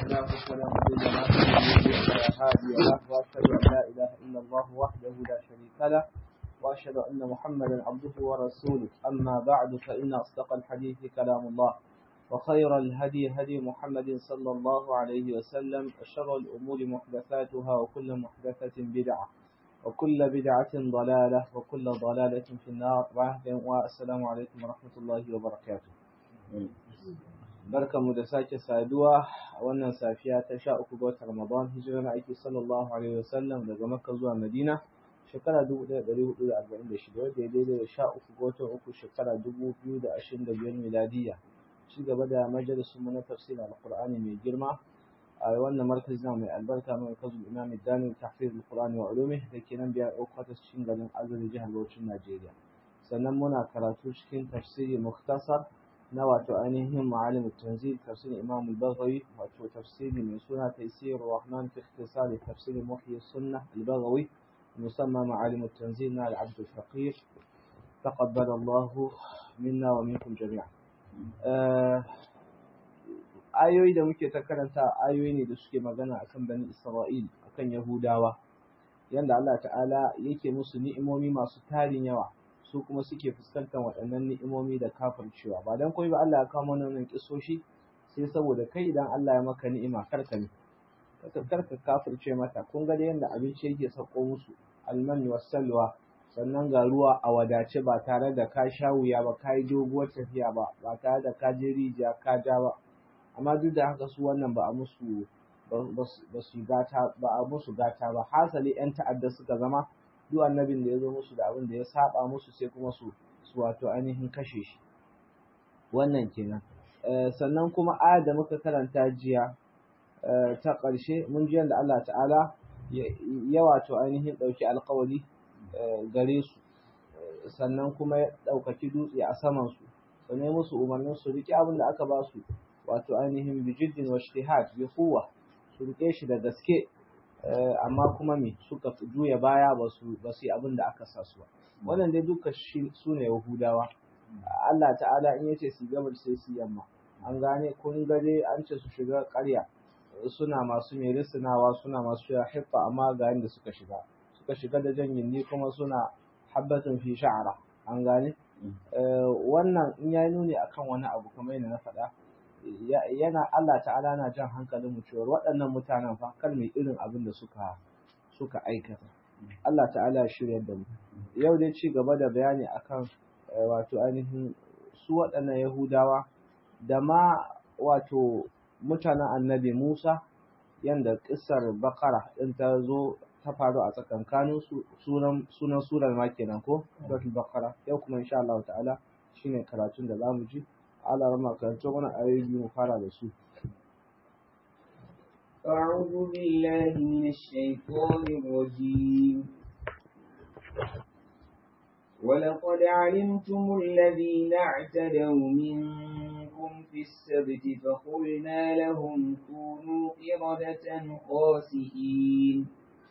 الله فلا مضل له ومن يضلل فلا هادي له واشهد ان لا اله الا الله وحده لا شريك له واشهد ان محمدا عبده ورسوله اما بعد فان اصدق الحديث كلام الله وخير الهدي هدي محمد صلى الله عليه وسلم وشر الامور محدثاتها وكل محدثة بدعة وكل بدعة ضلالة وكل ضلالة في النار. والسلام عليكم ورحمة الله وبركاته. barkanmu da sake saduwa a wannan safiya ta 13 ga watan Ramadan, hijirar aiki sallallahu alaihi wasallam daga Makka zuwa Madina shekara 1446 wanda ya daidai da 13 ga watan uku shekara 2025 miladiya. Ci gaba da majalisun mu na tafsirin Alqur'ani mai girma a wannan markazin mai albarka mai kazu Imam Dani tahfiz Alqur'ani wa ulumi da ke nan biyar Okota cikin garin Azuri jihar Bauchi Najeriya. Sannan muna karatu cikin tafsiri mukhtasar na wato ainihin ma'alim tanzil tafsirin Imam al-Baghawi, wato tafsiri mai suna Taysir Rahman fi ikhtisar tafsir Muhyi Sunnah al-Baghawi musamma ma'alim tanzil na al-Abd al-Faqir taqabbal Allah minna wa minkum jami'an. Ayoyi da muke ta karanta ayoyi ne da suke magana akan bani Isra'il, akan Yahudawa, yanda Allah ta'ala yake musu ni'imomi masu tarin yawa, su kuma suke fuskantar waɗannan ni'imomi da kafircewa. Ba dan koyi ba Allah ya kawo mana wannan kisoshi sai saboda kai idan Allah ya maka ni'ima karka kafirce mata. Kun ga yanda abinci yake sauko musu, alman wasalwa, sannan ga ruwa a wadace ba tare da ka sha wuya ba, ka yi doguwar tafiya ba tare da ka je rijiya ka ja ba. Amma duk da haka su wannan ba a musu gata ba. Hasali 'yan ta'adda suka zama, duk annabin da ya zo musu da abin da ya saba musu sai kuma su wato ainihin kashe shi. Wannan kenan. Sannan kuma ayar da muka karanta jiya ta ƙarshe mun ji yadda Allah ta'ala ya wato ainihin ɗauki alƙawari gare su, sannan kuma ya ɗaukaki dutse a saman su, sannan musu umarnin su riƙe abin da aka ba su wato ainihin bijiddin wa ijtihad bi quwwa, su riƙe shi da gaske. Amma kuma suka juya baya ba su yi abin da aka sa su ba. Wannan dai duka su ne Yahudawa. Allah ta'ala in yace su gabar sai su yamma. An gane, kun ga dai an ce su shiga ƙarya, suna masu mai risinawa, suna masu hiffa, amma ga yanda suka shiga da janyin ni kuma suna habbatun fi sha'ara. An gane, wannan in yayi nuni akan wani abu kamar yadda na faɗa, yana Allah ta'ala na jan hankalin mu cewa waɗannan mutanen fa kar mai irin abin da suka aikata. Allah ta'ala ya shirya da mu. Yau dai ci gaba da bayani akan wato ainihin su waɗannan Yahudawa da ma wato mutanen Annabi Musa, yanda kissar Bakara din ta zo ta faru a tsakankanin su. Sunan surar ma kenan ko suratul Bakara. Yau kuma insha Allah ta'ala shine karatun da zamu ji. Allah rama karanto mana ayoyi mu fara da su. أعوذ بالله من الشيطان الرجيم. ولقد علمتم الذين اعتدوا منكم في السبت فقلنا لهم كونوا قردة خاسئين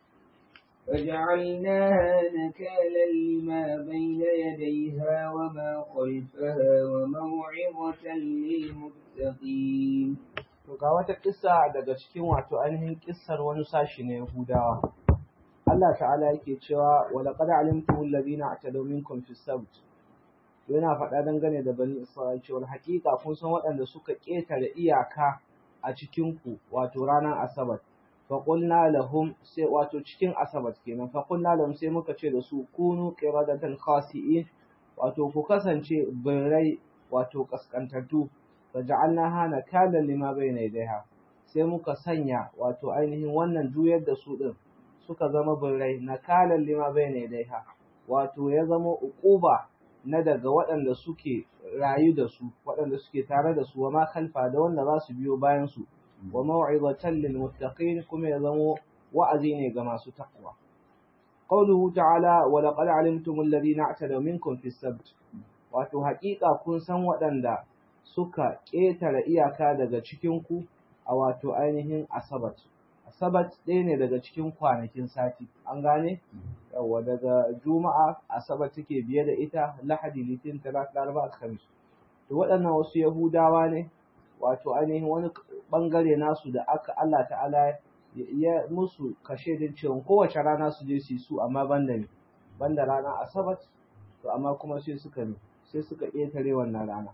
فجعلناها نكالا لما بين يديها وما خلفها وموعظة للمتقين. To ga wata kissa daga cikin wato ainihin kissar wani sashi na Yahudawa. Allah ta'ala yake cewa wa laqad alimtum alladhina atadaw minkum fi sabt. Yana faɗa dangane da bani Isra'il cewa haƙiƙa kun san waɗanda suka ƙetare iyaka a cikin ku wato ranar Asabar. Fa qulna lahum, sai wato cikin Asabar kenan, fa qulna lahum sai muka ce da su kunu qiradatan khasi'in, wato ku kasance birrai wato kaskantattu. faja'alnaha nakalan lima bayna yadayha, sai muka sanya wato ainihin wannan juyar da su din suka zama birrai nakalan lima bayna yadayha, wato ya zama uquba na daga waɗanda suke rayu da su, waɗanda suke tare da su, wa ma khalfa da wanda za su biyo bayan su, wa maw'izatan lil muttaqin, kuma ya zama wa'azi ne ga masu taqwa. Qawluhu ta'ala wa laqad alimtum alladhina a'tadaw minkum fi sabt, wato haƙiƙa kun san waɗanda suka ƙetare iyaka daga cikinku a wato ainihin Asabat. Asabat ɗaya ne daga cikin kwanakin sati, an gane? Yawwa daga Juma'a Asabar take biye da ita, Lahadi, Litinin, Talata, Laraba, Alhamis. To waɗannan wasu Yahudawa ne wato ainihin wani bangare nasu da Allah ta'ala ya musu kashe din cewa kowace rana su je su yi su amma banda rana asabar, to amma kuma sai suka ƙetare wannan rana.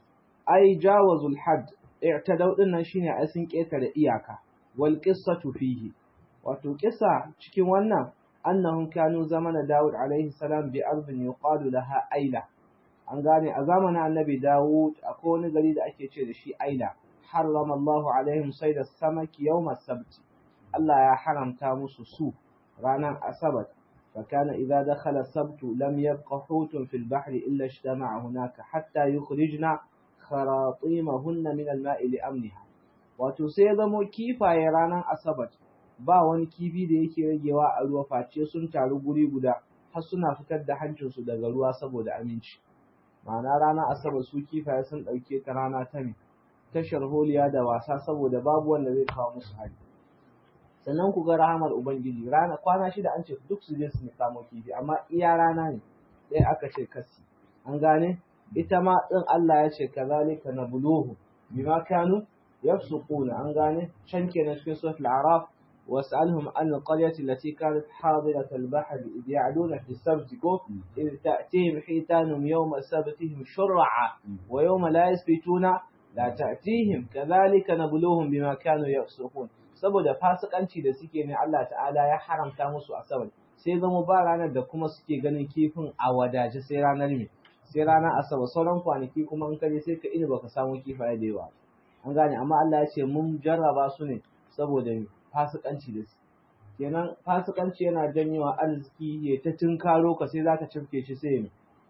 Ai jawazul hadd i'tadaw din nan shine ai sun ƙetare iyaka. Wal qissatu fihi, wato kissa cikin wannan annahum kanu zamana Dawud alaihi salam bi ardin yuqalu laha Aila. An gane a zamanin Annabi Dawud akwai wani gari da ake ce da shi Aila. Harrama Allahu alaihim sayda samaki yawm as-sabt. Allah ya haramta musu su ranar asabar. فكان إذا دخل السبت لم يبق حوت في البحر إلا اجتمع هناك حتى يخرجنا خراطيمهن من الماء لأمنها. wato sai ya zamo kifaye ranar asabar ba wani kifi da yake ragewa a ruwa face sun taru guri guda har suna fitar da hancinsu daga ruwa saboda aminci. Ma'ana ranar asabar su kifaye sun ɗauke ta rana ta sharholiya da wasa saboda babu wanda zai kawo musu hari. Sannan ku ga rahamar Ubangiji kwana shida an ce duk su je su samu kifi amma iya rana ne sai aka ce kasi. An gane ita ma din Allah ya ce kazalika nabluhu bima kanu yafsuquna. An gane can kenan cikin suratul a'raf was'alhum an alqaryati allati kanat hadirat albahr id ya'duna fi as-sabt id ta'tihim hitanum yawma sabtihim shur'a wa yawma la yasbituna la ta'tihim kazalika nabluhum bima kanu yafsuqun. Saboda fasikanci da suke ne Allah ta'ala ya haramta musu asabar, sai zama ba ranar da kuma suke ganin kifin a wadace sai ranar asabar. Sauran kwanaki kuma in kaje sai ka ina baka samu kifaye da yawa. An gane amma Allah ya ce mun jarraba su ne saboda fasikanci da su. Kenan fasikanci yana janyewa arziki ya ta tunkaro ka sai zaka cifke shi sai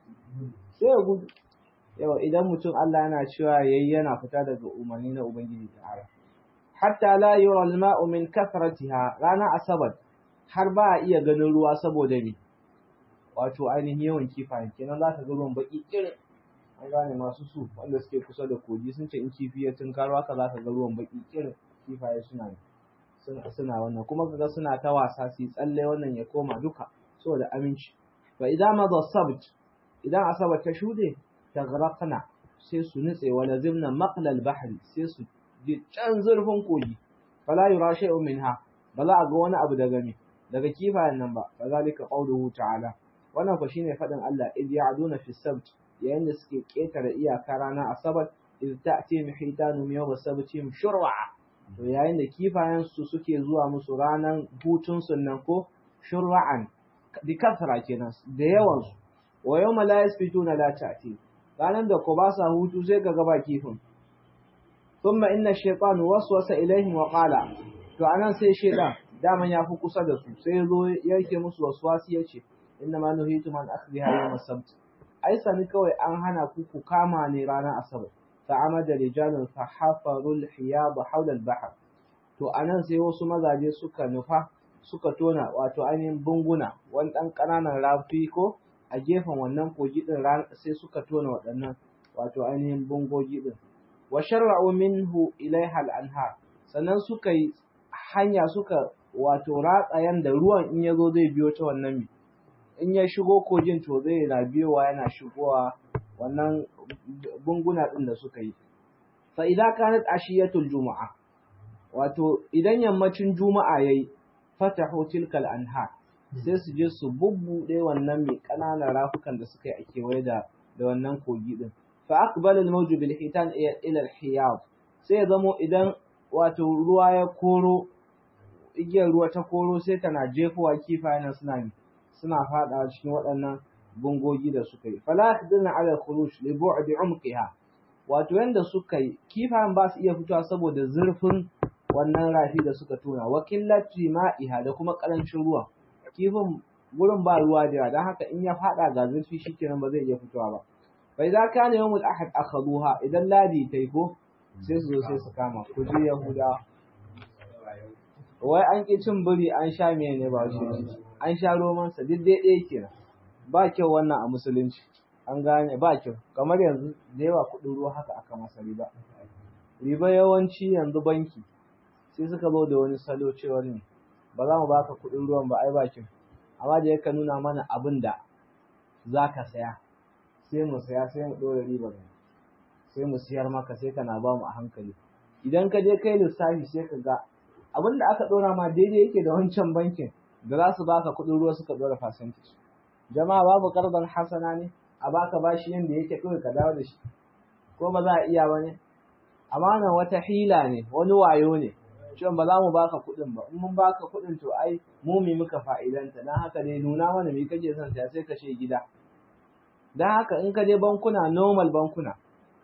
ya gudu. Yawa idan mutum Allah yana cewa yayi yana fita daga umarni na Ubangiji ta'ala. Hatta la yura al-ma'u min kathratiha, rana asabar har ba a iya ganin ruwa saboda ne wato ainihin yawan kifaye. Kenan za ka ga ruwan baki kirin. An gane masu su wanda suke kusa da kogi sun ce in kifi ya tunkaro haka za ka ga ruwan baki kirin, kifaye suna wannan kuma kaga suna ta wasa su tsalle wannan ya koma duka saboda aminci. Fa idan madha sabt, idan asabar ta shude taghraqna sai su nutse wa lazimna maqla al-bahri sai su can zurfin kogi fala yura shay'un minha, ba za a ga wani abu daga kifayen nan ba. Kazalika qawluhu ta'ala, wannan fa shine fadin Allah id ya'duna fi sabt, yayin da suke ketare iyaka rana asabar. Id ta'ti hitanum yawm sabtihim shur'a, to yayin da kifayen su suke zuwa musu ranan hutun sunnan ko shur'an bi kasra kenan da yawan su. Wa yawma la yasbituna la ta'ti, ranan da ko ba sa hutu sai ga gaba kifin. ثم إن الشيطان وسوس إليهم وقال، to anan sai shedan daman ya fi kusa da su sai zo yake musu waswasi yace inna ma nuhitu man akhdhiha yawm as-sabt, ai sani kawai an hana ku kama ne ranar asabar. fa amada rijalun fa hafaru al-hiyad hawla al-bahr, to anan sai wasu mazaje suka tona wato ainihin bunguna wani dan kananan rafi ko a gefen wannan kogi din sai suka tona waɗannan wato ainihin bungogi din. wa shar'u minhu ilaiha al-anhar, sannan suka yi hanya suka wato ratsa yanda ruwan in yazo zai biyo ta wannan in ya shigo kogin to zai na biyowa yana shigowa wannan bunguna din da suka yi. fa idan kanat ashiyatul juma'a, wato idan yammacin juma'a yayi fatahu tilkal anhar, sai su je su bubbude wannan mai kananan rafukan da suka yi a kewaye da wannan kogi din. fa aqbala al-mawj bil hitan ila al-hiyad, sai zamo idan wato ruwa ya koro igiyar ruwa ta koro sai tana jefowa kifayen suna fada cikin waɗannan bungogi da suka yi. fala tadna ala al-khuruj li bu'd umqiha, wato yanda suka yi kifayen ba su iya fitowa saboda zurfin wannan rafi da suka tona. wa qillati ma'iha, da kuma karancin ruwa, kifin gurin ba ruwa da dan haka in ya fada ga zurfi shikenan ba zai iya fitowa ba. fa idza kana yawmul ahad akhaduha, idan ladi tai ko sai su zo sai su kama ku ji yahuda wai an ki cin buri an sha mene ba shi an sha roman sa duk dai ɗaya kenan. ba kyau wannan a musulunci, an gane ba kyau. kamar yanzu da yawa kuɗin ruwa haka aka masa riba yawanci yanzu banki sai suka zo da wani salo cewa ne ba za mu baka kuɗin ruwan ba ai ba kyau, amma da yake nuna mana abin da za ka saya sai mu saya sai mu ɗora ribar sai mu siyar maka sai kana ba mu a hankali. Idan ka je kai lissafi sai ka ga abin da aka ɗora ma daidai yake da wancan bankin da za su baka kuɗin ruwa suka ɗora percentage. Jama'a babu qardan hasana ne a baka bashi yanda yake kawai ka dawo da shi, ko ba za a iya ba ne? Amana wata hila ne, wani wayo ne, cewa ba za mu baka kuɗin ba, in mun baka kuɗin to ai mu muka fa'idanta, dan haka ne nuna mana me kake son saya sai ka ce gida. Dan haka in ka je bankuna, normal bankuna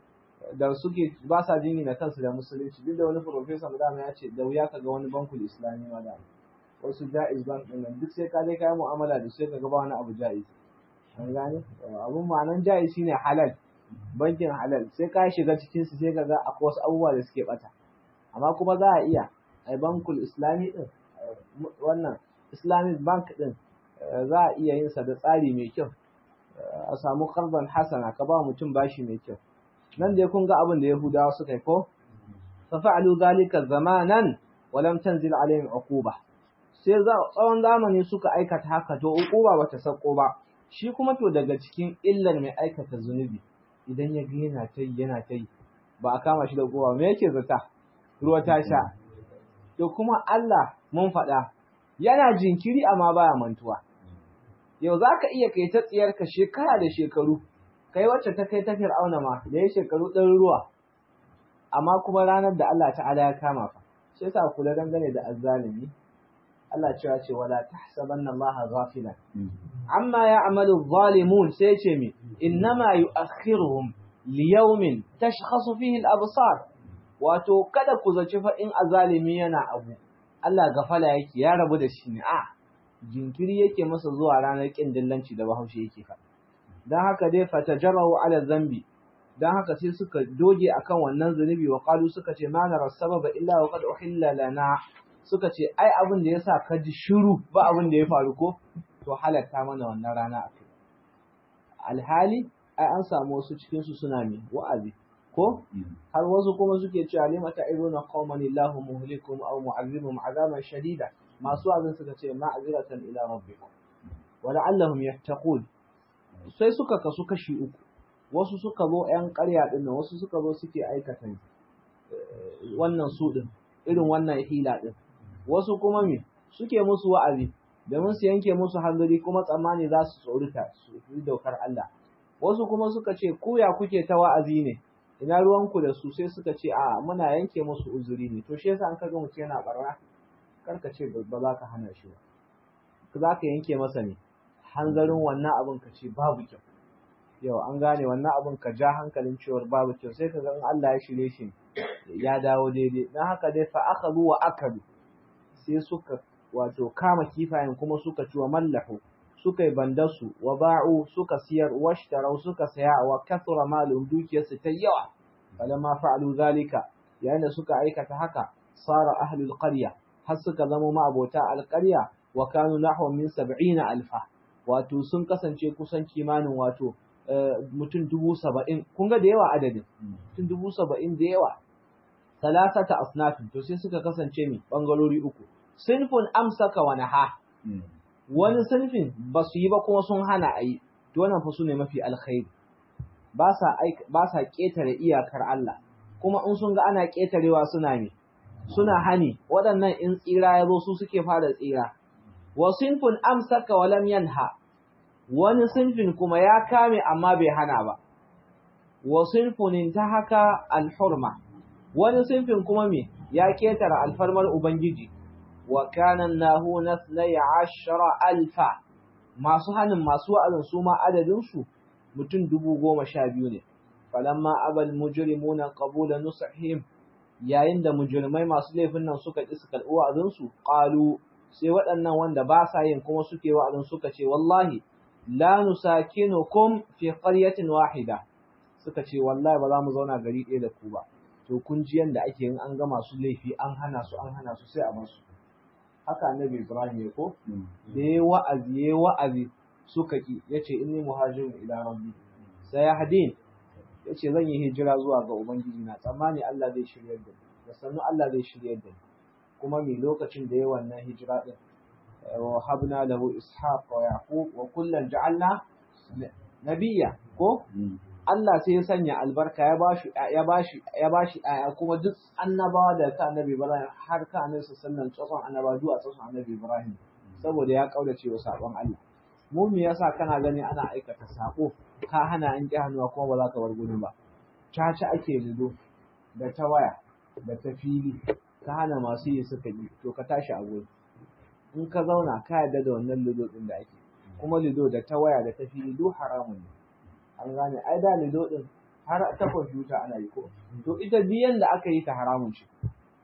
da suke ba sa jingina kansu da musulunci, duk da wani professor da ya ce da wuya kaga wani bankul islami ma da wasu jaiz bank din nan duk sai ka je kai mu'amala da sai kaga ba wani abu jaiz. An gane abun ma'anan jaiz shine halal, bankin halal, sai ka shiga cikin su sai kaga akwai wasu abubuwa da suke bata, amma kuma za a iya ai bankul islami din, wannan islamic bank din za a iya yin sa da tsari mai kyau, a samu qardan hasana ka ba mutum bashi mai kyau. Nan dai kun ga abin da Yahudawa suka yi ko fa fa'alu zalika zamanan wa lam tanzil alaihim uquba, sai tsawon zamani suka aikata haka to uquba bata sako ba. Shi kuma to daga cikin illar mai aikata zunubi idan ya ga yana ta yi ba a kama shi da uquba me yake zata ruwa ta sha. To kuma Allah mun faɗa yana jinkiri amma baya mantuwa. Yau zaka iya kai ta tsiyarka shekara da shekaru, kai wacce ta kai ta Fir'auna ma da ya shekaru ɗaruruwa, amma kuma ranar da Allah ta'ala ya kama ka. Shi yasa kula dangane da azzalimi, Allah cewa ce wala tahsabanna Allah ghafilan amma ya'malu adh-dhalimun, sai ce mi innama yu'akhiruhum liyawmin tashkhasu fihi al-absar. Wato kada ku zaci fa in azzalimi yana abu Allah gafala yake ya rabu da shi ne, a jinkiri yake masa zuwa ranar kin dillanci da Bahaushe yake fa. Dan haka dai fatajarrahu ala dhanbi, dan haka sai suka doge akan wannan zunubi wa qalu suka ce ma nara sababa illa wa qad uhilla lana, suka ce ai abin da yasa ka ji shiru ba abin da ya faru ko to halatta mana wannan rana akai. Alhali ai an samu wasu cikin su suna mai wa'azi ko har wasu kuma suke cewa limata iruna qauman illahu muhlikum aw mu'azzibuhum azaban shadida, masu wa'azin suka ce ma'aziratan ila rabbikum wa la'allahum yattaqun. Sai suka kasu kashi uku, wasu suka zo ƴan ƙarya din nan, wasu suka zo suke aikata wannan su din irin wannan hila din, wasu kuma me suke musu wa'azi domin su yanke musu hanzari kuma tsammani za su tsorita su yi daukar Allah. Wasu kuma suka ce ku ya kuke ta wa'azi ne, ina ruwanku da su, sai suka ce a muna yanke musu uzuri ne. To shi yasa an kaga mutum yana barna karka ce ba za ka hana shi ba, za ka yanke masa ne hanzarin wannan abin ka ce babu kyau. Yau an gane wannan abin ka ja hankalin cewar babu kyau, sai ka ga in Allah ya shirye shi ya dawo daidai. Dan haka dai fa akhadhu wa akalu, sai suka wato kama kifayen kuma suka ci wa mallahu, suka yi bandasu wa ba'u suka siyar washtarau suka saya wa kathura malu dukiyarsu ta yawa. falamma fa'alu zalika, yayin da suka aikata haka sara ahlul qarya, har suka zama ma'abota alqarya wa kanu nahwa min 70,000, wato sun kasance kusan kimanin wato mutum 70,000. kun ga da yawa adadin mutum 70,000 da yawa. Salasata asnafin, to sai suka kasance mi bangarori uku. Sinfun amsaka wa naha, wani sinfin ba su yi ba kuma sun hana a yi, to wannan fa su ne mafi alkhairi. Ba sa ƙetare iyakar Allah, kuma in sun ga ana ƙetarewa suna hani, waɗannan in tsira ya zo su suke fara tsira. Wa sinfun amsaka wa lam yanha, wani sinfin kuma ya kame amma bai hana ba. Wa sinfun intahaka al-hurma, wani sinfin kuma ya ƙetare alfarmar Ubangiji. Wa kana nahuna 12,000, masu hanin masu wa'azin su ma adadin su mutum 12,000 ne. Falamma abal mujrimuna qabula nusihim, yayin da mujrimai masu laifin nan suka ƙi su karɓi wa'azin su, qalu, sai waɗannan wanda ba sa yin kuma suke wa'azin suka ce wallahi la nusakinukum fi qaryatin wahida, suka ce wallahi ba za mu zauna gari ɗaya da ku ba. To kun ji yanda ake yin an ga masu laifi an hana su sai a basu. Haka annabi Ibrahim ya ko da yayi wa'azi suka ki, yace inni muhajirun ila rabbi sayahdin, yace zan yi hijira zuwa ga ubangiji na, tsammani Allah zai shiryar da ni, da sannu Allah zai shiryar da ni. Kuma lokacin da yayi wannan hijira din, wa habna lahu ishaq wa yaqub wa kullan ja'alna nabiyya ko Allah sai ya sanya albarka ya bashi aya kuma duk annabawa da ka annabi Ibrahim har ka annabi sallallahu alaihi wasallam annabawa zuwa tsotson annabi Ibrahim saboda ya kaurace wa sabon Allah mu me yasa kana gani ana aikata sabo ka hana an ki hannuwa kuma ba za ka bar gurin ba caca ake lido da ta waya da ta fili ka hana masu yi suka yi to ka tashi a gurin in ka zauna ka yarda da wannan lido din da ake kuma lido da ta waya da ta fili duk haramun ne an gane ai da lido din har ta kwamfuta ana yi ko to ita biyan da aka yi ta haramun ce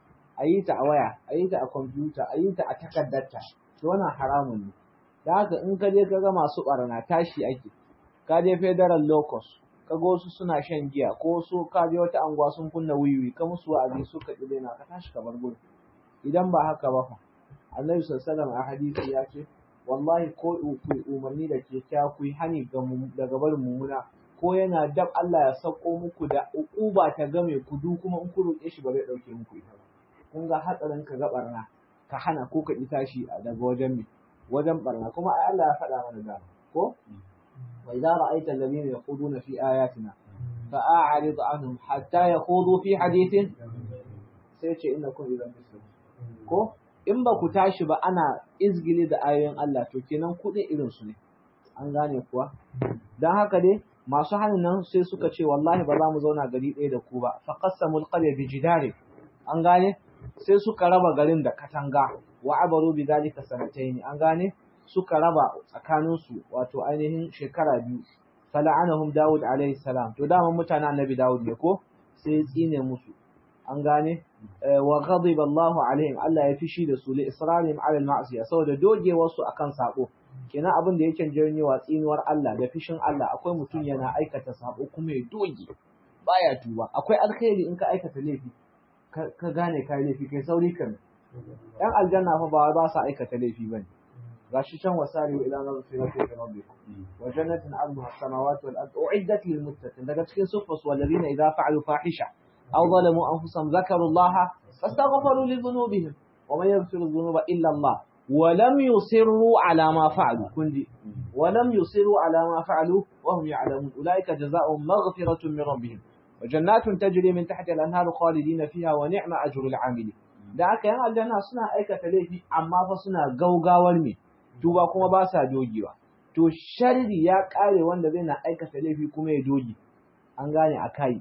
a yi ta a waya a yi ta a kwamfuta a yi ta a takaddarta to wannan haramun ne da haka in ka je ka ga masu barna tashi ake ka je federal locus ka ga wasu suna shan giya ko su ka je wata anguwa sun kunna wiwi ka musu wa'azi suka ƙi daina ka tashi ka bar gurin idan ba haka ba fa annabi sallallahu alaihi wasallam a hadisi ya ce wallahi ko ku umarni da ke kya ku hani daga barin mummuna ko yana dab Allah ya sako muku da uquba ta game ku du kuma in ku roƙe shi ba zai dauke muku ita ba kun ga hatsarin ka ga barna ka hana ko ka ita shi daga wajen barna kuma ai Allah ya faɗa mana da ko wa idza ra'aita alladhina yaquduna fi ayatina fa'arid anhum hatta yakhudu fi hadithin sai ce innakum idan muslimun ko in ba ku tashi ba ana izgili da ayoyin Allah to kenan kuɗi irin su ne an gane kuwa dan haka dai masu hannun nan sai suka ce wallahi ba za mu zauna gari ɗaya da ku ba fa qassamul qarya bi jidari an gane sai suka raba garin da katanga wa abaru bi zalika sanatayn an gane suka raba tsakanin su wato ainihin shekara biyu fala'anahum Dawud alaihi salam to da mutanen Annabi Dawud ne ko sai tsine musu an gane wa ghadiba Allahu alaihim Allah ya fishi da su li israrihim ala al-ma'siyah saboda dogewar su akan sako kenan abin da yake janyewa tsinuwar Allah da fishin Allah akwai mutum yana aikata sako kuma ya doge baya tuba akwai alkhairi in ka aikata laifi ka gane kai laifi kai sauri kan dan aljanna fa ba sa aikata laifi bane gashi can wasari ila maghfirati rabbikum wa jannatin 'arduha as-samawati wal ardu u'iddat lil muttaqin daga cikin sufus walladhina idha fa'alu fahisha أو ظلموا أنفسهم ذكروا الله فاستغفروا لذنوبهم ومن يغفر الذنوب إلا الله ولم يصروا على ما فعلوا كندي ولم يصروا على ما فعلوا وهم يعلمون أولئك جزاؤهم مغفرة من ربهم وجنات تجري من تحت الأنهار خالدين فيها ونعم أجر العاملين da aka yan aljanna suna aikata laifi amma fa suna gaugawar me duba kuma ba sa dogewa to sharri ya kare wanda zai na aikata laifi kuma ya doge an gane akai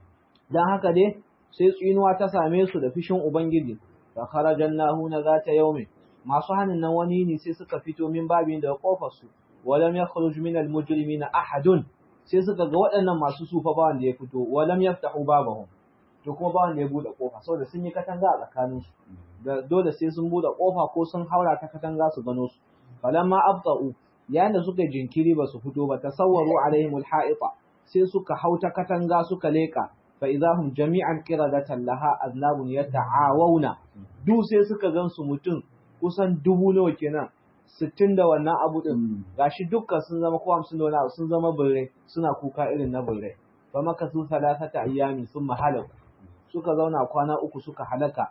dan haka dai sai tsinuwa ta same su da fishin ubangiji fa kharajannahu na zata yawmin masu hanin nan wani ne sai suka fito min babin da kofar su walam yakhruj min almujrimina ahadun sai suka ga waɗannan masu sufa ba wanda ya fito walam yaftahu babahum to kuma ba wanda ya bude kofa saboda sun yi katanga a tsakanin su da dole sai sun bude kofa ko sun haura ta katanga su gano su falamma abta'u yayin da suka jinkiri ba su fito ba tasawwaru alaihim alha'ita sai suka hauta katanga suka leka فإذا هم جميعا قردة لها أذناب يتعاوون دو sai suka gansu mutum kusan 1000 nawa kenan 60 da wannan abu din gashi dukkan sun zama ko 50 da wannan sun zama birrai suna kuka irin na birrai fa makasu 3 ayyami thumma halak suka zauna kwana uku suka halaka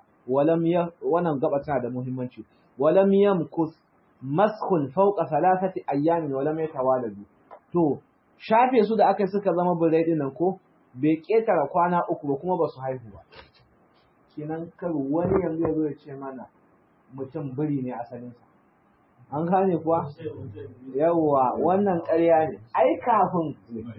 wannan gaba tana da muhimmanci walam yamkus maskhun fawqa 3 ayyamin walam yatawaladu to shafe su da aka suka zama birrai dinnan ko bai ƙetare kwana uku ba kuma ba su haihu ba kenan kar wani yanzu ya zo ya ce mana mutum biri ne asalinsa an gane kuwa yawwa wannan ƙarya ne ai kafin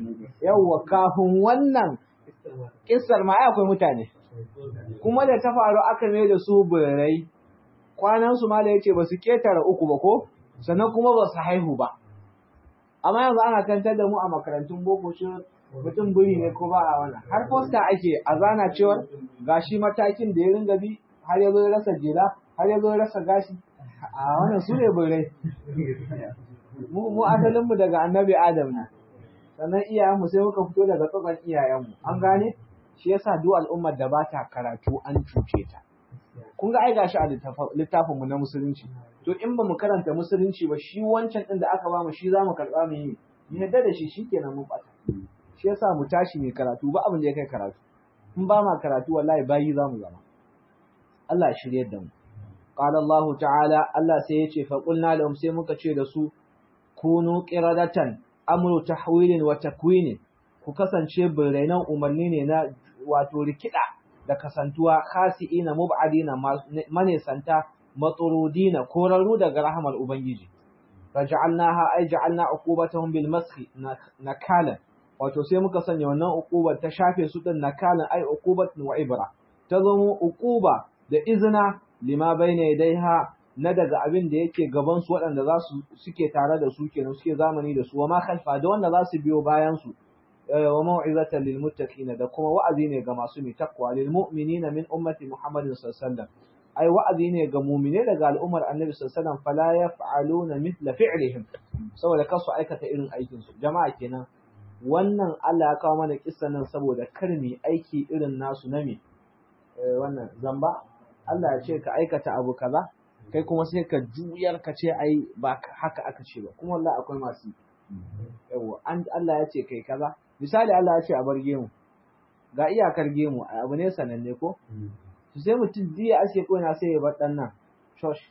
wannan kissar ma akwai mutane kuma da ta faru aka mai da su birai kwanan su ma da yace ba su ƙetare uku ba ko sannan kuma ba su haihu ba amma yanzu ana kantar da mu a makarantun boko shi mutum buri ne ko ba a wannan har posta ake a zana cewa gashi matakin da ya ringa bi har ya zo ya rasa jela har ya zo ya rasa gashi a wannan su ne burai mu asalin mu daga annabi adam ne sannan iyayen mu sai muka fito daga tsokan iyayen mu an gane shi yasa duk al'ummar da ba ta karatu an cuce ta kun ga ai gashi a littafin mu na musulunci to in ba mu karanta musulunci ba shi wancan din da aka ba mu shi zamu karba mu yi yadda da shi shikenan mun bata shi yasa mu tashi mai karatu ba abin da ya kai karatu in ba ma karatu wallahi bayi zamu zama Allah ya shirye da mu qala Allah ta'ala Allah sai ya ce fa qulna lahum sai muka ce da su kunu qiradatan amru tahwilin wa takwinin ku kasance birainan umarni ne na wato rikida da kasantuwa khasi'ina mub'adina manesanta maturudina korarru daga rahmar ubangiji faj'alnaha ay ja'alna uqubatahum bil mashi nakalan wato sai muka sanya wannan uqubar ta shafe su din nakalan ay uqubatun wa ibra ta zama uquba da izina lima bayna yadayha na daga abin da yake gaban su waɗanda za su suke tare da su kenan suke zamani da su wa ma khalfa da wanda za su biyo bayan su wa mau'izatan lil muttaqin da kuma wa'azi ne ga masu mai takwa lil mu'minina min ummati muhammadin sallallahu alaihi wasallam ai wa'azi ne ga mu'mine daga al'ummar annabi sallallahu alaihi wasallam fala yaf'aluna mithla fi'lihim saboda kasu aikata irin aikin su jama'a kenan wannan Allah ya kawo mana kissan nan saboda kar mu aiki irin nasu na me wannan zamba Allah ya ce ka aikata abu kaza kai kuma sai ka juyar ka ce ai ba haka aka ce ba kuma wallahi akwai masu yawa Allah ya ce kai kaza misali Allah ya ce a bar gemu ga iyakar gemu abu ne sananne ko to sai mutum jiya ake ko na sai ya bar dan nan shosh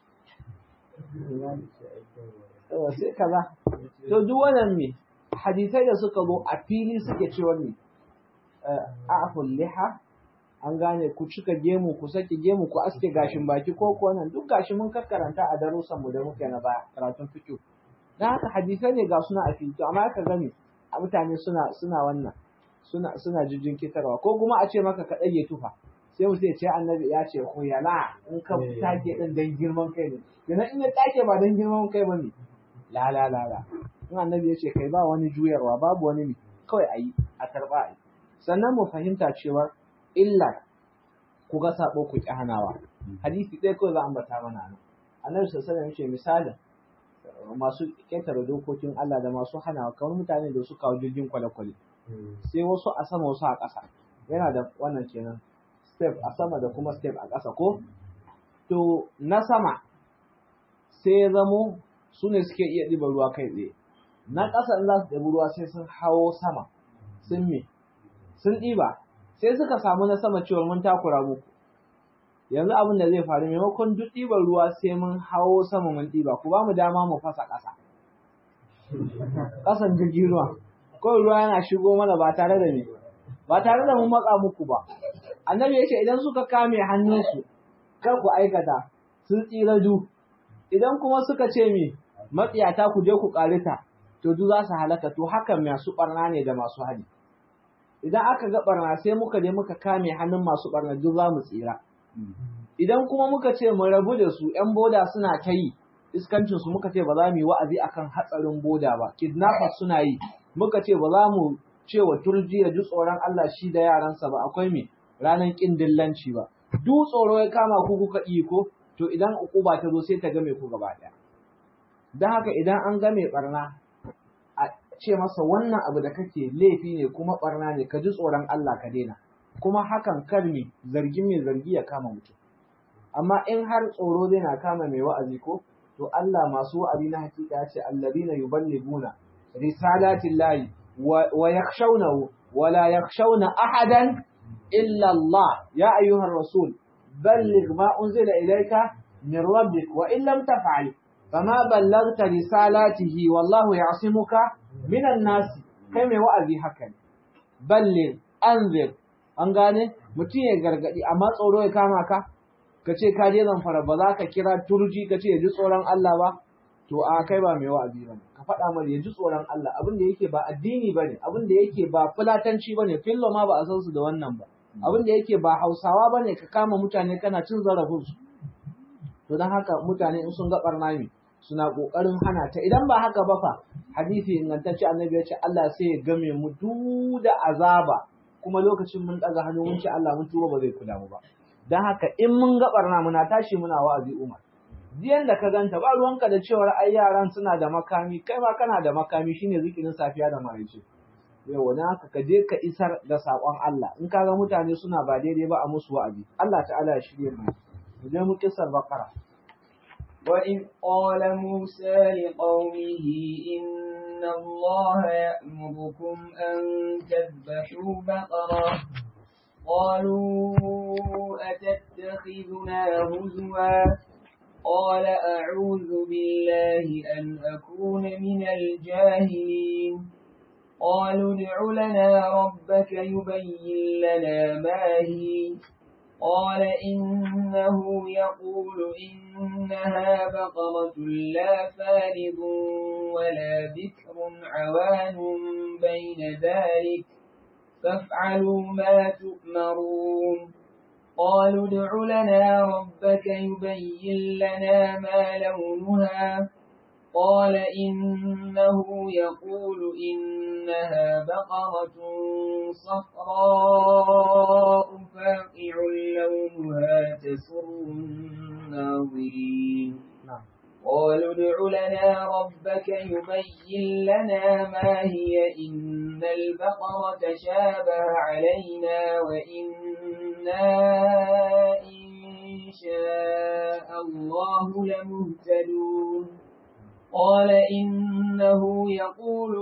sai kaza to duk wannan me hadisai da suka zo a fili suke cewa ne a'ful liha an gane ku cika gemu ku saki gemu ku aske gashin baki ko nan duk gashi mun karanta a darussan mu da muke na baya karatun fiqh dan haka hadisai ne ga suna a fili to amma aka gani a mutane suna wannan suna jijjin kitarwa ko kuma a ce maka ka dage tufa sai mu sai ce annabi ya ce khuyala in ka take din dan girman kai ne kenan in ya take ba dan girman kai bane la in annabi ya ce kai ba wani juyarwa babu wani ne kawai ayi a karba ayi sannan mu fahimta cewa illa ku ga sabo ku ki hanawa hadisi ɗaya kawai za a ambata mana nan annabi sallallahu alaihi wasallam yace misalin masu ketare dokokin Allah da masu hanawa kamar mutane da su kawo jirgin kwale-kwale sai wasu a sama wasu a ƙasa yana da wannan kenan step a sama da kuma step a ƙasa ko to na sama sai ya zamo su ne suke iya ɗiba ruwa kai tsaye na ƙasa in za su ɗiba ruwa sai sun hawo sama sun ɗiba sai suka samu na sama cewar mun takura muku yanzu abin da zai faru maimakon duk ɗiban ruwa sai mun hawo sama mun ɗiba ku ba mu dama mu fasa ƙasa ƙasan jirgin ruwa kawai ruwa yana shigo mana ba tare da mun matsa muku ba annabi ya ce idan suka kame hannunsu kar ku aikata sun tsira du idan kuma suka ce mi matsiyata ku je ku ƙarita to duk za su halaka to hakan masu ɓarna ne da masu hali idan aka ga ɓarna sai muka je muka kame hannun masu ɓarna duk za mu tsira idan kuma muka ce mu rabu da su ƴan boda suna ta yi iskancinsu muka ce ba za mu yi wa'azi akan hatsarin boda ba kidnappers suna yi muka ce ba za mu ce wa turji ya ji tsoron Allah shi da yaransa ba akwai me ranar ƙin dillanci ba duk tsoro ya kama ku kuka iko to idan ukuba ta zo sai ta game ku gaba ɗaya don haka idan an game barna a ce masa wannan abu da kake laifi ne kuma barna ne ka ji tsoron Allah ka daina kuma hakan karmi zargin mai zargi ya kama mutum amma in har tsoro zai na kama mai wa'azi ko to Allah masu wa'azi na hakika ya ce allazina yuballiguna risalatin lahi wa yakhshawnahu wa la yakhshawna ahadan illa Allah ya ayyuhar rasul balligh ma unzila ilayka min rabbik wa in lam taf'al fama ballaghta risalatihi wallahu ya'simuka minan nas kai mai wa'azi haka ne balligh anzir an gane mutum ya gargadi amma tsoro ya kama ka ka ce ka je zamfara ba za ka kira turji ka ce ya ji tsoron Allah ba to a kai ba mai wa'azi ba ka faɗa mana ya ji tsoron Allah abin da yake ba addini ba ne abin da yake ba fulatanci ba ne fillo ma ba a san su da wannan ba abin da yake ba hausawa ba ne ka kama mutane kana cin zarafin su to don haka mutane in sun ga barna ne suna ƙoƙarin hana ta idan ba haka ba fa hadisi ingantacce annabi ya ce Allah sai ya game mu duk da azaba kuma lokacin mun ɗaga hannu mun ce Allah mun tuba ba zai kula mu ba don haka in mun ga barna muna tashi muna wa'azi Umar jiyan da ka ganta ba ruwanka da cewar ai yaran suna da makami kai ma kana da makami shine zikirin safiya da maraice yau dan haka ka je ka isar da sakon Allah in kaga mutane suna ba daidai ba a musu wa'azi Allah ta'ala ya shirye mu je mu kissar Baqara وإذ قال موسى لقومه إن الله يأمركم أن تذبحوا بقرة قالوا أتتخذنا هزوا قال أعوذ بالله أن أكون من الجاهلين قالوا ادع لنا ربك يبين لنا ما هي قال إنه يقول إنها بقرة لا فارض ولا بكر عوان بين ذلك فافعلوا ما تؤمرون قالوا ادع لنا ربك يبين لنا ما لونها قال إنه يقول إنها بقرة صفراء فاقع لونها تسر الناظرين قالوا ادع لنا ربك يبين لنا ما هي إن البقرة شابه علينا وإنا إن شاء الله لمهتدون قال إنه يقول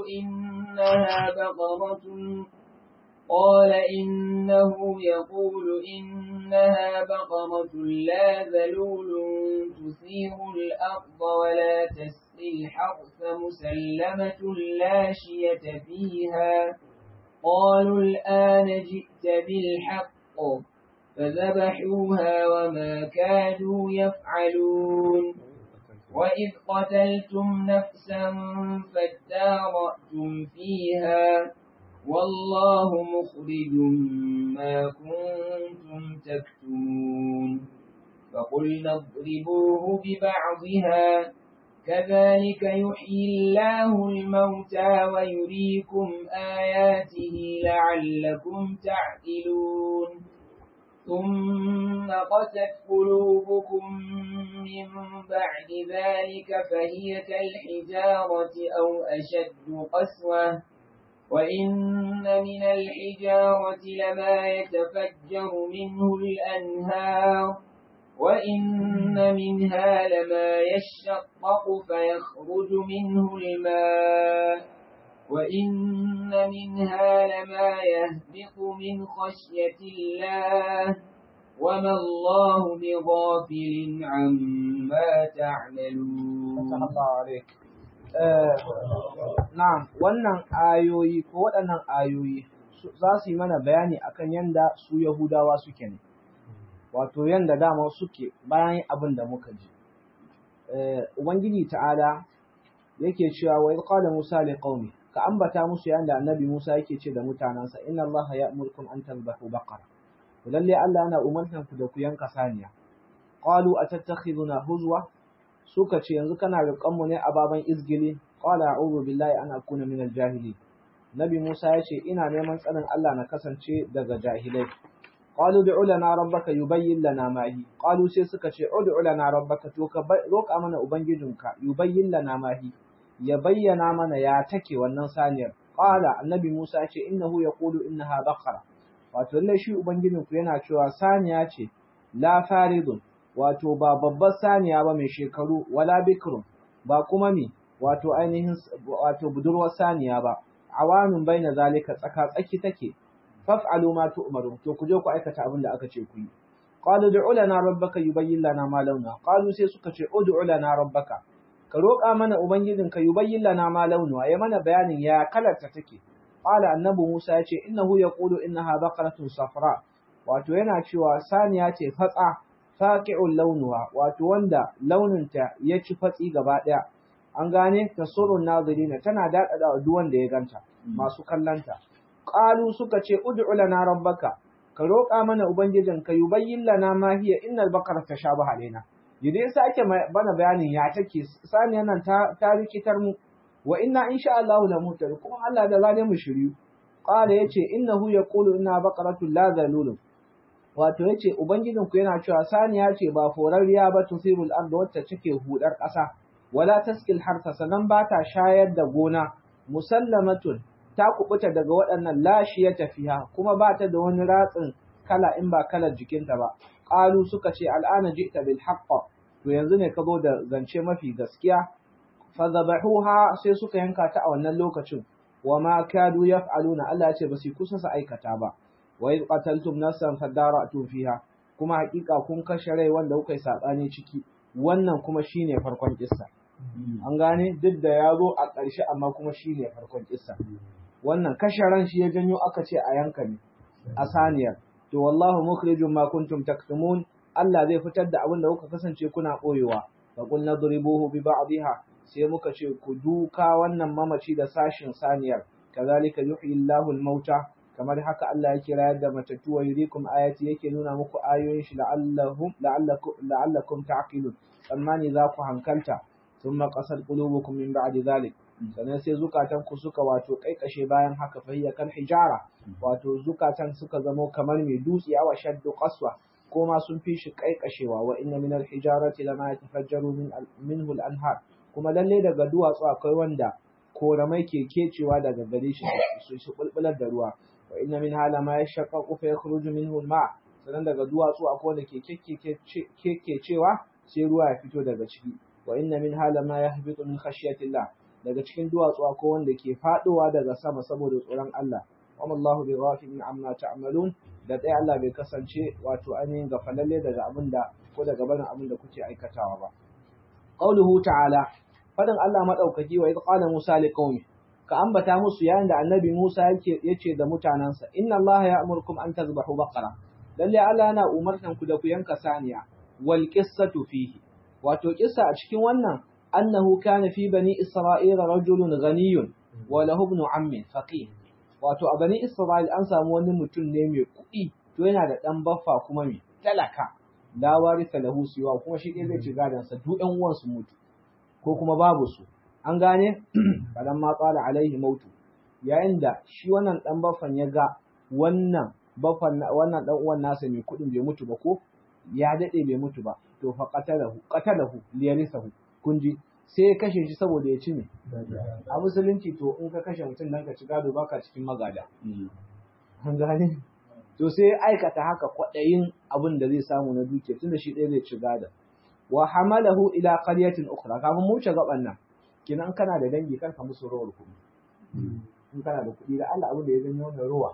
إنها بقرة لا ذلول تثير الأرض ولا تسقي الحرث مسلمة لا شية فيها قالوا الآن جئت بالحق فذبحوها وما كادوا يفعلون وإذ قتلتم نفسا فادارأتم فيها والله مخرج ما كنتم تكتمون فقلنا اضربوه ببعضها كذلك يحيي الله الموتى ويريكم آياته لعلكم تعقلون ثم قست قلوبكم من بعد ذلك فهي كالحجارة أو أشد قسوة وإن من الحجارة لما يتفجر منه الأنهار وإن منها لما يشقق فيخرج منه الماء وإن منها لما يهبط من خشية الله وما الله بغافل عما تعملون. الله عليك. Na'am, wannan ayoyi ko waɗannan ayoyi za su yi mana bayani akan yanda su Yahudawa suke ne, wato yanda dama suke bayan abin da muka ji. Ubangiji ta'ala yake cewa wa qala Musa liqaumi, ka ambata musu yanda annabi Musa yake ce da mutanansa, inna Allah ya'murukum an tadhbahu baqara, lalle Allah yana umartan ku da ku yanka saniya. Qalu atattakhiduna huzwa, suka ce yanzu kana riƙon mu ne a baban izgili. Qala a'udhu billahi an akuna min al-jahilin. Nabi Musa ya ce ina neman tsarin Allah na kasance daga jahilai. Qalu ud'u lana rabbaka yubayyin lana ma hi. Qalu sai suka ce ud'u lana rabbaka, to ka roƙa mana ubangijinka yubayyin lana ma hi, ya bayyana mana ya take wannan saniyar. Qala annabi Musa ya ce innahu yaqulu innaha baqara, wato lalle shi ubangijinku yana cewa saniya ce la faridun, wato ba babbar saniya ba mai shekaru, wala bikrun, ba kuma mi wato ainihin wato budurwar saniya ba, awanun baina zalika, tsaka tsaki take. Faf'alu ma tu'maru, to ku je ku aikata abin da aka ce ku yi. Qalu ud'u lana rabbaka yubayyin lana ma launa. Qalu sai suka ce ud'u lana rabbaka, ka roƙa mana ubangijinka yubayyin lana ma launa, ya mana bayanin ya kalarta take. Qala annabi Musa ya ce innahu yaqulu innaha baqaratun safra, wato yana cewa saniya ce fatsa, faqi'ul launuha, wato wanda launinta ya ci fatsi gaba daya. An gane, tasurrun nazirina, tana dadada duk wanda ya ganta, masu kallanta. Qalu suka ce ud'u lana rabbaka, ka roƙa mana ubangijinka yubayyin lana ma hiya innal baqara tashabaha alaina. Idan sai ake bana bayanin ya take saniyan nan ta rikitar mu, wa inna insha Allah la mutar, kuma Allah da zane mu shiryu. Qala yace innahu yaqulu inna baqaratun la zalulun, wato yace ubangijinku yana cewa saniya ce ba forarriya ba, tusirul ard, wacce take hudar ƙasa, wala taskil harsa, sanan ba ta shayar da gona, musallamatun, ta kubuta daga waɗannan lashiya tafiya, kuma ba ta da wani ratsin kala in ba kalar jikinta ba. Qalu suka ce al'ana ji'ta bil haqq, to yanzu ne ka zo da zance mafi gaskiya. Fadhabahuha, sai suka yanka ta a wannan lokacin. Wa ma kadu yaf'aluna, Allah ya ce ba su kusa su aikata ba. Wa id qataltum nafsan fadara'tum fiha, kuma hakika kun kashe rai wanda kuka yi sabani ciki. Wannan kuma shine farkon kissa. An gane, duk da ya zo a ƙarshe amma kuma shine farkon kissa. wannan kashe ran shi ya janyo aka ce a yanka ne a saniyar. To wallahu mukhrijum ma kuntum taktumun, Allah zai fitar da abin da kuka kasance kuna boyewa. Fa qul nadribuhu bi ba'dihha, sai muka ce ku duka wannan mamaci da sashin saniyar. Kazalika yuhyi Allahu al-mauta, kamar haka Allah yake rayar da matattu, wa yuriikum ayati, yake nuna muku ayoyin shi la'allakum ta'qilun, tsammani za ku hankalta. Thumma qasat qulubukum min ba'di dhalik, sannan sai zukatan ku suka wato kaikashe bayan haka, fa hiya kal hijara, wato zukatan suka zamo kamar mai dutse, aw shaddu qaswa, ko ma sun fi shi kaikashewa. Wa inna min al-hijarati lama yatafajjaru minhu al-anhar, kuma lalle daga duwatsu akwai wanda koramai ke kecewa daga gare shi su bulbular da ruwa. Wa inna min hala ma yashaqqaqu fa yakhruju minhu al-ma', sannan daga duwatsu akwai wanda ke kekecewa sai ruwa ya fito daga ciki. Wa inna min hala ma yahbitu min khashyatillah, daga cikin duwatsu akwai wanda ke faduwa daga sama saboda tsoron Allah. Wa mallahu bi ghafilin amma ta'malun, da dai Allah bai kasance wato ainihin gafalalle daga abinda ko daga barin abinda kuke aikatawa ba. Qauluhu ta'ala, fadin Allah madaukaki, wa idh qala Musa liqaumi, ka ambata musu yayin da annabi Musa yace da mutanansa, inna Allah ya'murukum an tadhbahu baqara, lalle Allah yana umartan ku da ku yanka saniya. Wal qissatu fihi, wato kissa a cikin wannan, annahu kana fi bani Isra'ila rajulun ghaniyun wa lahu ibn ammin faqih, wato a bani Isra'il an samu wani mutum ne mai kuɗi, to yana da dan baffa kuma mai talaka, la warisa lahu siwa, kuma shi ɗaya zai ci gadan sa, duk ƴan uwan su mutu ko kuma babu su. An gane kadan ma tsala alaihi mautu, yayin da shi wannan dan baffan ya ga wannan baffan wannan dan uwan nasa mai kuɗin bai mutu ba, ko ya dade bai mutu ba, to fa qatalahu liyarisahu, kunji, sai ya kashe shi saboda ya ci ne. A musulunci to in ka kashe mutum dan ka ci gado baka cikin magada. An gane, to sai ya aikata haka kwaɗayin abin da zai samu na dukiya, tunda shi ɗaya zai ci gado. Wa hamalahu ila qaryatin ukhra, kafin mu wuce gaban nan, kinan kana da dangi kar ka musu rawar kuɗi. In kana da kuɗi da Allah, abin da ya zanyo da ruwa,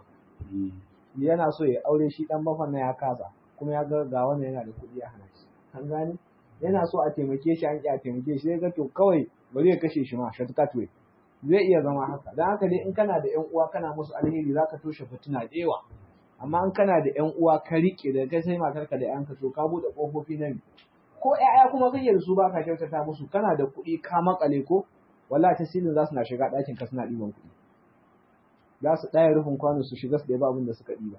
yana so ya aure shi dan bafan na ya kasa, kuma ya ga wannan yana da kuɗi ya hana shi. An gane, yana so a taimake shi, an ƙi a taimake shi, sai ga to kawai bari ya kashe shi ma shortcut way. Zai iya zama haka. Dan haka dai in kana da ƴan uwa kana musu alheri zaka toshe fitina da yawa. Amma in kana da ƴan uwa ka rike da kai sai matarka da ƴanka, to ka bude kofofi na ko ƴaƴa kuma kake da su baka kyautata musu, kana da kuɗi ka makale ko wallahi tasirin za su na shiga ɗakin ka suna ɗiban kuɗi. Za su ɗaya rufin kwano su shiga su ɗeba abin da suka ɗiba.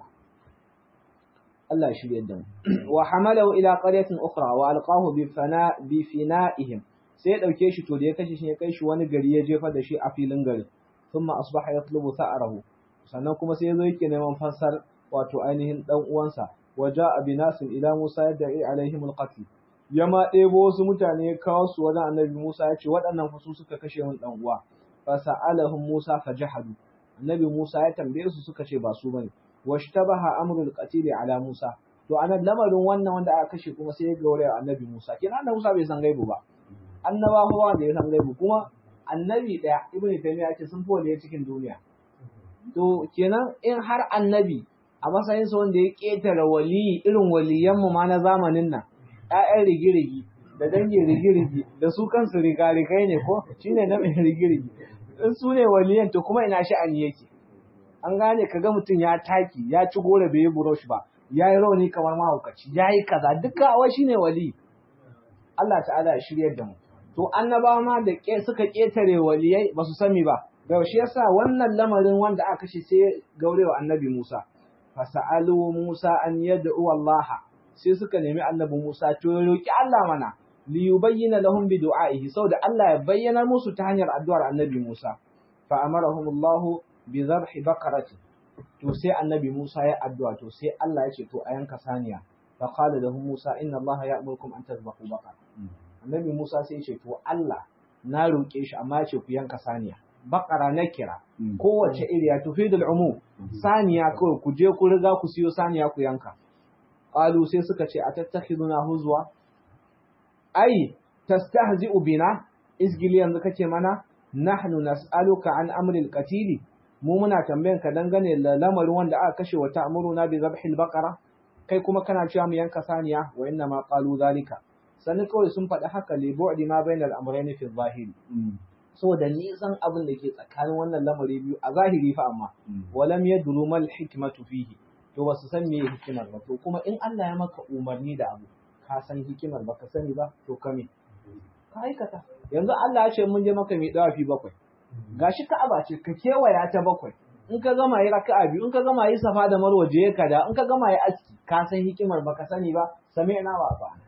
Allah shi yadda mu. Wa hamalahu ila qaryatin ukhra wa alqahu bi fina'ihim, sai ya dauke shi, to da ya kashe shi ya kai shi wani gari ya jefa da shi a filin gari. Thumma asbaha yatlubu tha'rahu, sannan kuma sai yazo yake neman fansar wato ainihin dan uwansa. Wa ja'a bi nasin ila Musa yad'i alaihim alqatl, yama ɗebo wasu mutane ya kawo su wajen annabi Musa, ya ce waɗannan fa su suka kashe min dan uwa. Fa sa'alahum Musa fajahadu, annabi Musa ya tambaye su, suka ce ba su bane. Washtabaha amrul qatili ala Musa, to anan lamarin wannan wanda aka kashe kuma sai ya gauraya annabi Musa. Kina annabi Musa bai san gaibu ba, annabawa da ya san gaibu, kuma annabi daya Ibn Taymiyyah ce sun fole cikin duniya. To kenan in har annabi a matsayin sa wanda ya ketare wali irin waliyan mu ma na zamanin nan, ƴaƴan rigirigi da dangin rigirigi da su kansu rigarigai ne, ko shine na mai rigirigi, in su ne waliyan, to kuma ina sha'ani yake. An gane, kaga mutum ya taki, ya ci gore bai yi burosh ba, ya yi rauni kamar mahaukaci, ya yi kaza, duka awa shi ne wali. Allah ta'ala ya shiryar da mu. To annabawa ma da suka ƙetare waliyai ba su sani ba, da shi yasa wannan lamarin wanda aka kashe sai gaurewa annabi Musa. Fasa'alu Musa an yad'u Allah, sai suka nemi annabi Musa to ya roki Allah mana, li yubayyana lahum bi du'a'ihi, saboda Allah ya bayyana musu ta hanyar addu'ar annabi Musa. Fa amarahumullahu bi dhabhi baqarati, to sai annabi Musa ya addu'a, to sai Allah ya ce to a yanka saniya. Fa qala lahum Musa inna Allah ya'murukum an tadhbahu baqara, annabi Musa sai ya ce to Allah na roke shi, amma ya ce ku yanka saniya. Baqara na kira, kowace iriya tufidul umum, saniya kawai ku je ku riga ku siyo saniya ku yanka. Qalu sai suka ce atattakhiduna huzwa, ai tastahzi'u bina, isgili yanzu kake mana. Nahnu nas'aluka an amri al-qatili, mu muna tambayan ka dangane da lamarin wanda aka kashe, wa ta'muruna bi dhabhil baqara, kai kuma kana cewa mu yanka saniya. Wa inna ma qalu zalika, sanin kawai sun faɗi haka li bu'di ma bainal amrayni fi zahiri, saboda nisan abin da ke tsakanin wannan lamari biyu a zahiri fa amma walam yadru mal hikmatu fihi to ba su san me hikimar ba to kuma in Allah ya maka umarni da abu ka san hikimar ba ka sani ba to kame ka aikata yanzu Allah ya ce mun je maka mai dawafi 7 gashi Ka'aba ce ka kewaya ta 7 in ka gama yi raka'a biyu in ka gama yi safa da marwa je ka da in ka gama yi aski ka san hikimar ba ka sani ba sami'na wa fa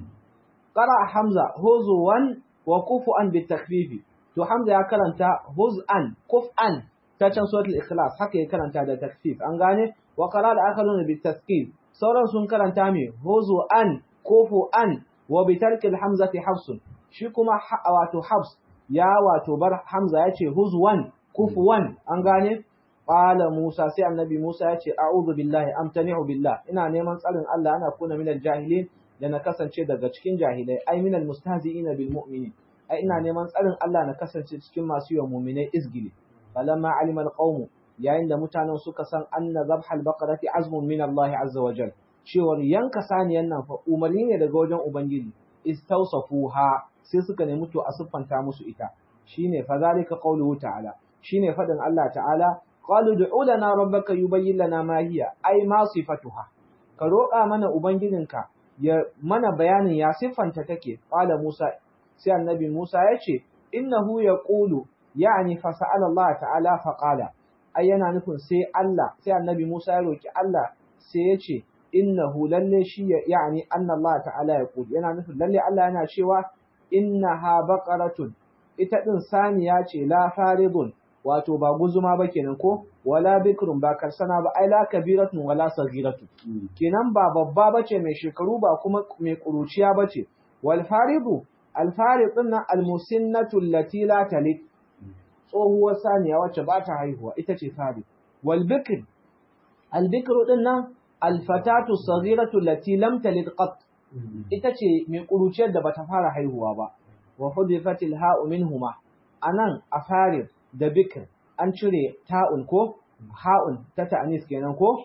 qara hamza huzuwan wa kufu'an bitakfifi to Hamza ya karanta huz'an kuf'an ta can suratul ikhlas haka ya karanta da takfif an gane wa qara da akharun bi tasqil sauran sun karanta me huzu'an kufu'an wa bi tarkil hamzati hafsun shi kuma wato hafs ya wato bar Hamza yace huzwan kufuwan an gane qala Musa sai annabi Musa yace a'udhu billahi amtani'u billah ina neman tsarin Allah ana kuna minal jahilin da na kasance daga cikin jahilai ai minal mustahzi'ina bil mu'minin ai ina neman tsarin Allah na kasance cikin masu yawan mu'minai izgili falamma alima alqawm yayin da mutanen suka san anna zabhal baqarati azmun min Allah azza wa jal cewar yanka saniyan nan fa umarni ne daga wajen ubangiji istawsafuha sai suka nemi to a siffanta musu ita shine fa zalika qawluhu ta'ala shine fadin Allah ta'ala qalu du'u lana rabbaka yubayyin lana ma hiya ai ma sifatuha ka roƙa mana ubangijinka ya mana bayanin ya siffanta take qala Musa sai annabi Musa ya ce innahu yaqulu yani fa sa'ala Allah ta'ala fa qala ai yana nufin sai annabi Musa ya roki Allah sai ya ce innahu lalle shi yani anna Allah ta'ala yaqul yana nufin lalle Allah yana cewa innaha baqaratun ita din saniya ce la faridun wato ba guzuma ba kenan ko wala bikrun ba karsana ba ai la kabiratun wala saghiratun kenan ba babba bace mai shekaru ba kuma mai kuruciya bace wal faridu alfarid din nan almusinnatu allati la talid tsohuwar saniya wacce ba ta haihuwa ita ce farid wal bikr albikru din nan alfatatu saghiratu allati lam talid qat ita ce mai kuruciyar da bata fara haihuwa ba wa hudifatil ha'u minhuma anan afarid da bikr an cire ta'un ko ha'un ta ta'anis kenan ko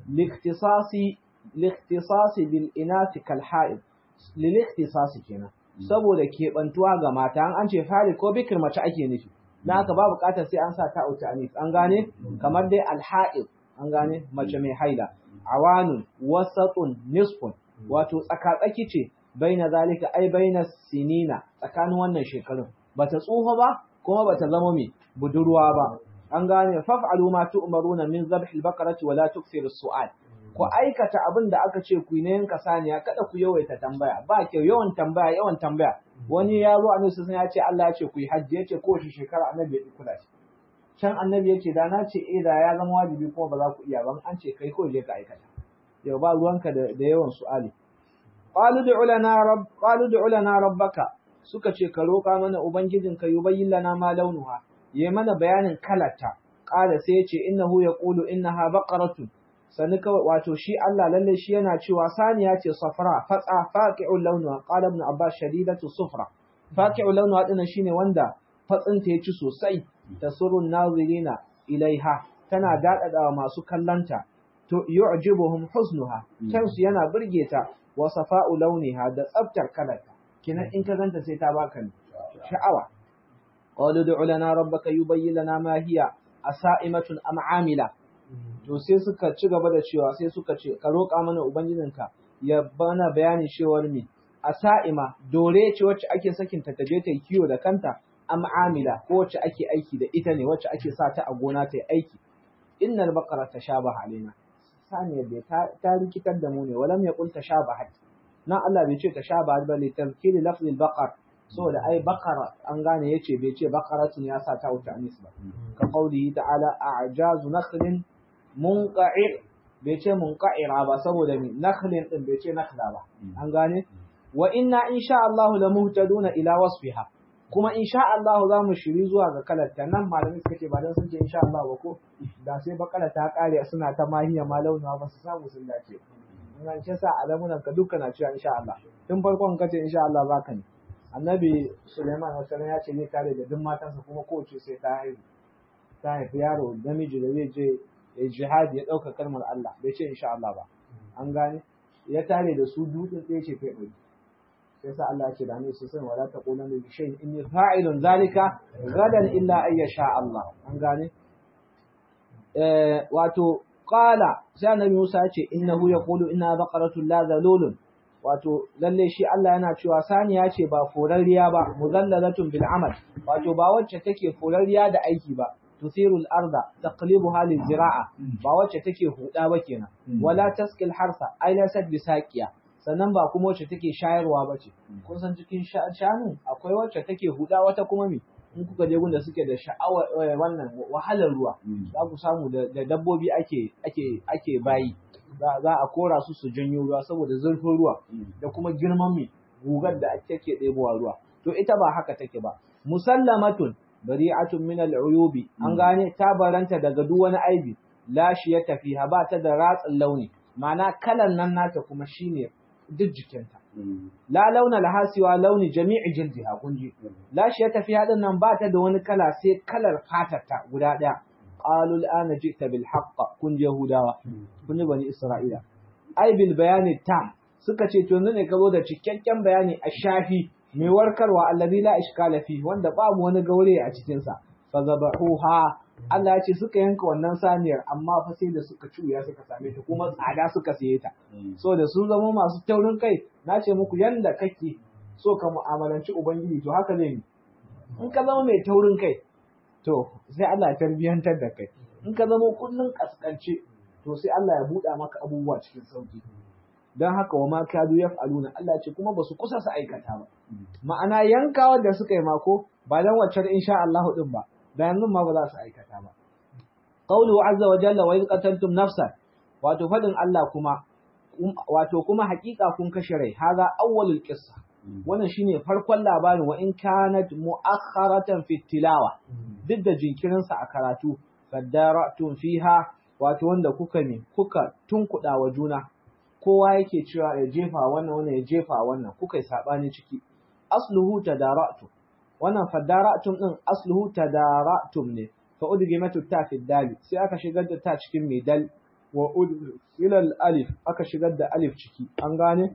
liktisasi bil inasi kal ha'id liliktisasi kenan saboda keɓantuwa ga mata an ce fari ko bikir mace ake nufi dan haka ba buƙatar sai an sa ta'u ta'anis an gane kamar dai al-ha'id an gane mace mai haila awanun wasatun nisfun wato tsakatsaki ce baina zalika ai baina sinina tsakanin wannan shekarun bata tsufa ba kuma bata zama mai budurwa ba an gane faf'alu ma tu'maruna min zabhil baqarati wala tuksiru su'al ku aikata abin da aka ce ku ne yanka saniya kada ku yawaita tambaya ba kyau yawan tambaya wani ya zo annabi sun ya ce Allah ya ce ku yi hajji ya ce kowace shekara annabi ya kula shi can annabi ya ce da na ce da ya zama wajibi kuma ba za ku iya ba an ce kai ko je ka aikata yau ba ruwanka da yawan su'ali qalu du'u lana rabbaka suka ce ka roƙa mana ubangijinka yubayyin lana ma launuha yayi mana bayanin kalarta qala sai ya ce innahu yaqulu innaha baqaratun sani kawai wato shi Allah lalle shi yana cewa saniya ce safra fatsa faqi'ul launuha qala ibn abbas shadidatu sufra faqi'ul launuha dinnan shine wanda fatsinta ya ci sosai tasurrun nazirina ilaiha tana dadadawa masu kallanta to yu'jibuhum husnuha kansu yana burge ta wa safa'u launiha da tsaftar kalarta kinan in ka ganta sai ta baka sha'awa qalu du'u lana rabbaka yubayyin lana ma hiya asa'imatun am amila to sai suka ci gaba da cewa sai suka ce ka roƙa mana ubangijinka ya bana bayani cewar mi asa'ima dore ce wacce ake sakin ta taje ta kiyo da kanta am amila ko wacce ake aiki da ita ne wacce ake sa ta a gona ta yi aiki innal baqara tashabaha alaina saniyar da ta rikitar da mu ne walam yaqul tashabahat nan Allah bai ce tashabahat ba li tazkiri lafzil baqar saboda ai baqara an gane yace bai ce baqaratun ya sa ta wuta anis ba ka qaulihi ta'ala a'jazu nakhlin munqa'ir bai ce munqa'ira ba saboda mi nakhlin din bai ce nakhla ba an gane wa inna insha Allah la muhtaduna ila wasfiha kuma insha Allah za mu shiri zuwa ga kalarta nan malamin suka ce ba dan sun ce insha Allah ba ko da sai bakala ta kare suna ta mahiya malauna ba su samu sun dace in ce sa alamunan ka dukkan na cewa insha Allah tun farkon ka ce insha Allah baka ne annabi Sulaiman wasallam ya ce ne tare da duk matansa kuma kowace sai ta haifi yaro namiji da zai je jihadi ya dauka kalmar Allah bai ce insha Allah ba an gane ya tare da su dutsen ɗaya ce kai ɗauki sai sa Allah ya ce da annabi sai wala taqulanna li shay'in inni fa'ilun zalika gadan illa ay yasha Allah an gane wato qala sai annabi Musa ya ce innahu yaqulu inna baqaratun la zalulun wato lalle shi Allah yana cewa saniya ce ba forarriya ba muzallalatun bil amal wato ba wacce take forarriya da aiki ba tusirul arda taqlibuha lil zira'a ba wacce take huda ba kenan wala taskil harsa ay lasat bisaqiya sannan ba kuma wacce take shayarwa ba ce kun san cikin shanu akwai wacce take huda wata kuma me in kuka je gunda suke da sha'awa wannan wahalar ruwa za ku samu da dabbobi ake bayi za a kora su su janyo ruwa saboda zurfin ruwa da kuma girman mai gugar da take ɗebowa ruwa to ita ba haka take ba musallamatun bari'atun min al'uyubi an gane ta baranta daga duk wani aibi la shi ya tafi ba ta da ratsin launi ma'ana kalan nan nata kuma shine duk jikinta la launa laha siwa launi jami'i jildiha kunji la shi ya tafi hadin nan ba ta da wani kala sai kalar fatarta guda daya qalu al'ana ji'ta bil haqq kun yahudawa kun bani isra'ila ai bil bayani tam suka ce to ne ka zo da cikakken bayani a shafi mai warkarwa allazi la iskala fi wanda babu wani gaure a cikin sa fa zabahuha Allah ya ce suka yanka wannan saniyar amma fa sai da suka cuya suka same ta kuma tsada suka siye ta so da sun zama masu taurin kai na ce muku yanda kake so ka mu'amalanci ubangiji to haka zai yi in ka zama mai taurin kai to sai Allah ya tarbiyantar da kai in ka zama kullun kaskance to sai Allah ya buɗa maka abubuwa cikin sauki dan haka wa ma kadu yaf'aluna Allah ya ce kuma basu kusa su aikata ba ma'ana yankawa da suka yi mako ba dan wacce insha Allah din ba da yanzu ma ba za su aikata ba qawluhu azza wa jalla wa qataltum nafsan wato fadin Allah kuma wato kuma hakika kun kashe rai haza awwalul qissa wannan shine farkon labarin wa in kanat mu'akhkharatan fi tilawa duk da jinkirin sa a karatu fadaratun fiha wato wanda kuka tunkuda wa juna kowa yake cewa ya jefa wannan ya jefa wannan kuka yi sabani ciki asluhu tadaratu wannan fadaratun din asluhu tadaratum ne fa udgimatu ta fi dal sai aka shigar da ta cikin mai dal wa ila alif aka shigar da alif ciki an gane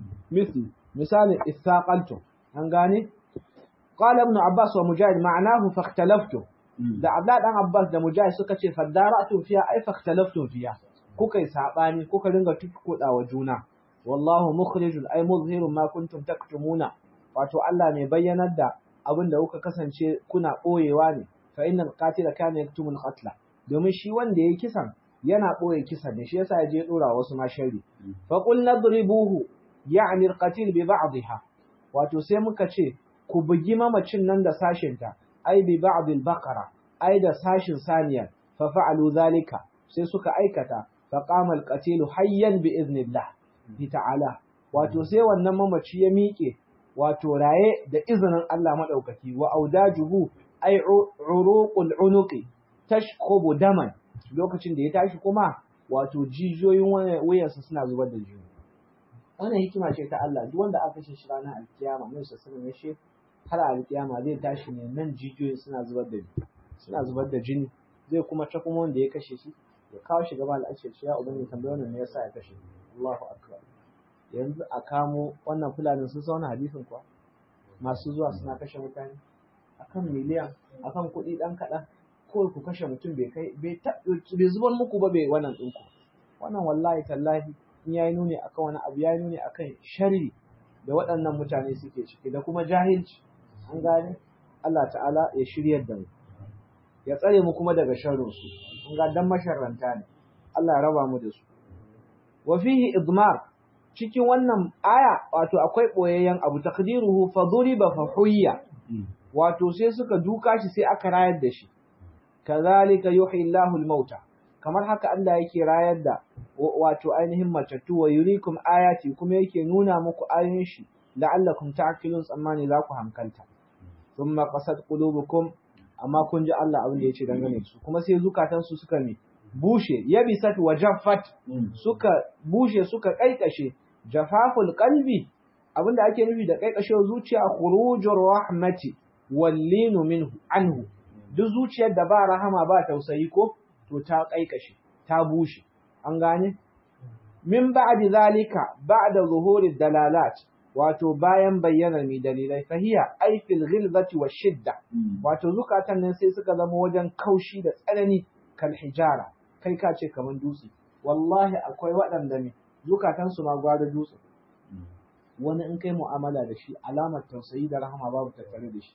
misali ithaqaltum an gane qala ibn abbas wa mujahid ma'anahu fakhtalaftum da abdullah dan abbas da mujahid suka ce fadaratu fiha ay fakhtalaftum fiha kuka yi sabani kuka ringa tukkuda wa juna wallahu mukhrijun ay muzhirun ma kuntum taktumuna wato Allah mai bayyanar da abinda kuka kasance kuna boyewa ne fa innal qatila kana yaktumul qatla domin shi wanda yayi kisan yana boye kisan ne shi yasa ya je dora wasu ma sharri fa qul nadribuhu ya'ni alqatil bi ba'dihha wato sai muka ce ku bugi mamacin nan da sashin ta ai bi ba'd albaqara ai da sashin saniya fa fa'alu zalika sai suka aikata fa qama alqatilu hayyan bi iznillah bi ta'ala wato sai wannan mamaci ya miƙe wato raye da izinin Allah madaukaki wa audajuhu ay uruqul unuqi tashqubu daman lokacin da ya tashi kuma wato jijiyoyin wayarsa suna zubar da jini wannan hikima ce ta Allah duk wanda aka shi ranar alkiyama mai sassanin ya she har alkiyama zai tashi ne nan jijiyoyin suna zubar da jini zai kuma ta kuma wanda ya kashe shi ya kawo shi gaba al'ashir shi ya ubangiji tambaye wannan ne yasa ya kashe Allahu akbar yanzu a kamo wannan fulanin sun sauna hadisin kuwa masu zuwa suna kashe mutane akan miliyan akan kuɗi ɗan kaɗan kawai ku kashe mutum bai zubar muku ba bai wannan ɗinku wannan wallahi tallahi in yayi nuni akan wani abu yayi nuni akan sharri da waɗannan mutane suke ciki da kuma jahilci an gane Allah ta'ala ya shiryar da mu ya tsare mu kuma daga sharrin su kun ga dan masharranta ne Allah ya raba mu da su wa fihi idmar cikin wannan aya wato akwai boyayyen abu taqdiruhu fa duriba fa huyya wato sai suka duka shi sai aka rayar da shi kazalika yuhyi Allahu al-mauta kamar haka Allah yake rayar da wato ainihin matattu wa yurikum ayati kuma yake nuna muku ayoyin shi la'allakum ta'qilun tsammani za ku hankalta thumma qasat qulubukum amma kun ji Allah abin da yace dangane su kuma sai zukatan su suka ne bushe yabisat wa jaffat suka bushe suka kaikashe jafaful qalbi abinda ake nufi da kaikashewar zuciya khurujur rahmati wallinu minhu anhu duk zuciyar da ba rahama ba tausayi ko to ta kaikashe ta bushe an gane min ba'di zalika ba'da zuhuri dalalat wato bayan bayyanar mi dalilai fahiya ay fil ghilzati washidda wato zukatan nan sai suka zama wajen kaushi da tsanani kal hijara kai ka ce kaman dutse wallahi akwai waɗanda ne zukatan su ma gwada dutse wani in kai mu'amala da shi alamar tausayi da rahama babu tattare da shi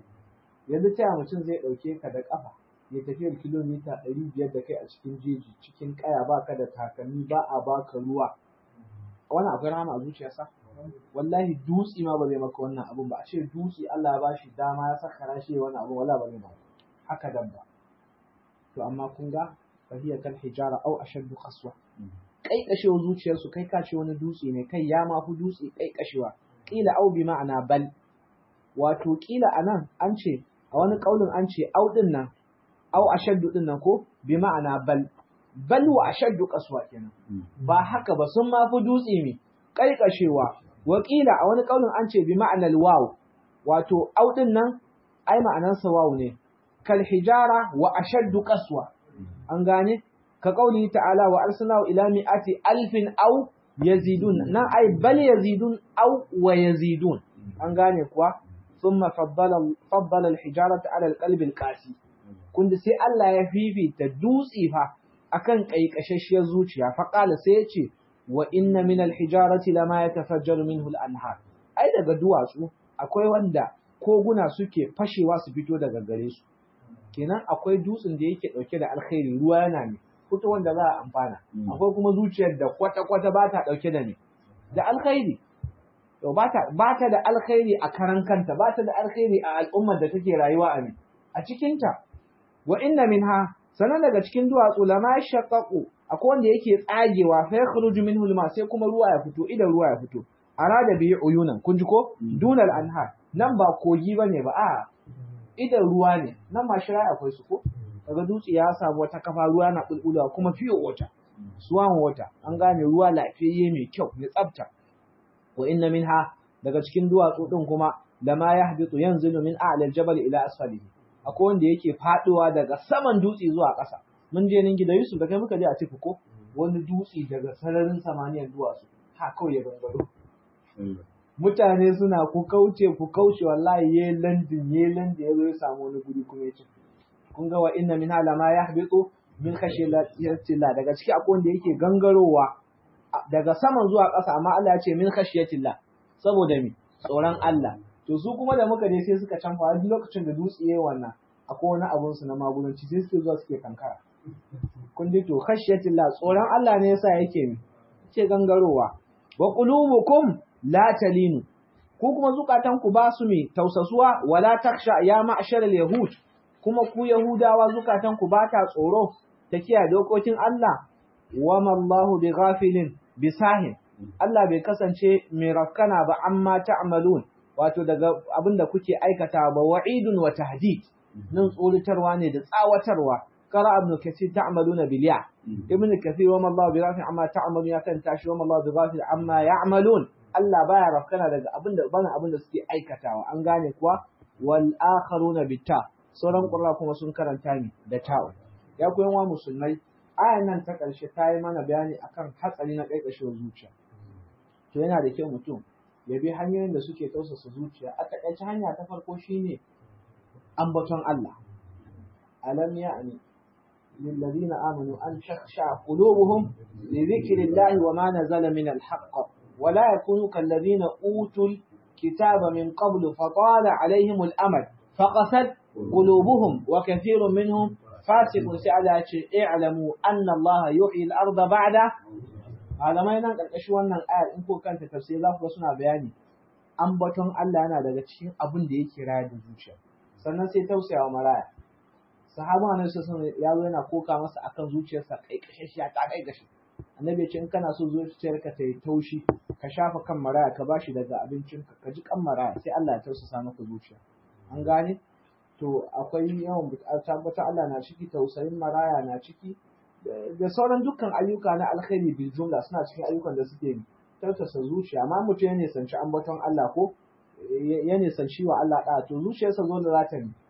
yanzu ta mutum zai ɗauke ka da ƙafa ya tafiyar kilomita 500 da kai a cikin jeji cikin ƙaya baka da takalmi ba a baka ruwa wannan akwai rahama a zuciyarsa wallahi dutse ma ba zai maka wannan abun ba a ce dutse Allah ya bashi dama ya saka shi wannan abun wallahi ba zai maka haka dabba to amma kun ga fahiya kal hijara aw ashaddu qaswa kai kashewa zuciyarsu kai ka ce wani dutse ne kai ya ma fi dutse kai kashewa kila au bi ma'ana bal wato kila anan an ce a wani kaulin an ce au din nan au ashaddu din nan ko bi ma'ana bal wa ashaddu qaswa kenan ba haka ba sun ma fi dutse ne kai kashewa wakila a wani kaulin an ce bi ma'anar waw wato au din nan ai ma'anarsa waw ne kal hijara wa ashaddu qaswa an gane ka kauli ta'ala wa arsalnahu ila mi'ati alfin aw yazidun nan ai bal yazidun aw wa yazidun an gane kuwa thumma faddala al-hijarata ala al-qalbi al-qasi kunda sai Allah ya fifita dutsi fa akan kaikashashiyar zuciya fa qala sai ya ce wa inna min al-hijarati lama yatafajjaru minhu al-anhar ai daga duwatsu akwai wanda koguna suke fashewa su fito daga gare su kenan akwai dutsen da yake dauke da alkhairi ruwa yana ne fito wanda za a amfana akwai kuma zuciyar da kwata-kwata ba ta dauke da ne da alkhairi to ba ta da alkhairi a karan kanta ba ta da alkhairi a al'ummar da take rayuwa a ne a cikin ta wa inna minha sanan daga cikin duwatsu lama shaqqaqu akwai wanda yake tsagewa fa yakhruju minhu alma sai kuma ruwa ya fito idan ruwa ya fito arada bi uyunan kun ji ko dunal anhar nan ba kogi bane ba a idan ruwa ne nan ma shira akwai su ko daga dutse ya samu wata kafa ruwa na bulbulawa kuma fiyo wata swan wata an gane ruwa lafiyayye mai kyau mai tsafta wa inna minha daga cikin duwatsu din kuma lama yahbitu yanzilu min a'la al-jabal ila asfalihi akwai wanda yake faduwa daga saman dutse zuwa ƙasa mun je nan gida Yusuf da kai muka je a tafi ko wani dutse daga sararin samaniyar duwatsu ha kawai ya gangaro mutane suna ku kauce wallahi ye landin ya zo ya samu wani guri kuma ya ce kun ga wa inna min lama yahbitu min khashyatillah daga ciki akwai wanda yake gangarowa daga saman zuwa ƙasa amma Allah ya ce min khashyatillah saboda mi tsoron Allah to su kuma da muka je sai suka canfa a lokacin da dutse yayin wannan akwai wani abun su na magudanci sai suke zuwa suke kankara kun ji to khashyatillah tsoron Allah ne yasa yake mi ce gangarowa wa qulubukum la talinu ku kuma zukatan ku ba su mi tausasuwa wala taksha ya ma'shar al-yahud kuma ku yahudawa zukatan ku ba ta tsoro ta kiyaye dokokin Allah wa mallahu bighafilin bisahin Allah bai kasance mai rakkana ba amma ta'malun wato daga abinda kuke aikata ba wa'idun wa tahdid nan tsoritarwa ne da tsawatarwa qara ibn kathir ta'maluna bil ya ibn kathir wa mallahu bighafil amma ta'malun ya kan tashi wa mallahu bighafil amma ya'malun Allah baya rakkana daga abinda suke aikatawa an gane kuwa wal akharuna bitta sauran qurra kuma sun karanta ni da ta'u ya koyan wa musulmai ayan nan ta ƙarshe ta yi mana bayani akan hatsari na ƙaiƙashewar zuciya to yana da kyau mutum ya bi hanyoyin da suke tausasa zuciya a taƙaice hanya ta farko shine ambaton Allah alam ya'ni lil ladina amanu an takhsha qulubuhum li dhikrillahi wa ma nazala min al-haqq wa la yakunu kal ladina utul kitaba min qablu fatala alaihim al-amad faqasat qulubuhum wa kathirun minhum fasikun sai Allah ya ce i'lamu anna Allah yuhyi al-ardha ba'da malamai nan karkashin wannan ayar in ko kanta tafsir za ku ga suna bayani ambaton Allah yana daga cikin abin da yake rayar da zuciya sannan sai tausayawa maraya sahaba ne su sun ya zo yana koka masa akan zuciyarsa kaikashashiya ta kaikashe annabi ya ce in kana so zuciyarka ta yi taushi ka shafa kan maraya ka bashi daga abincinka ka ji kan maraya sai Allah ya tausasa maka zuciya an gane to akwai yawan tabbata Allah na ciki tausayin maraya na ciki da sauran dukkan ayyuka na alkhairi bil jumla suna cikin ayyukan da suke tausasa zuciya amma mutum ya nisanci ambaton Allah ko ya nisanci wa Allah da to zuciyarsa zo da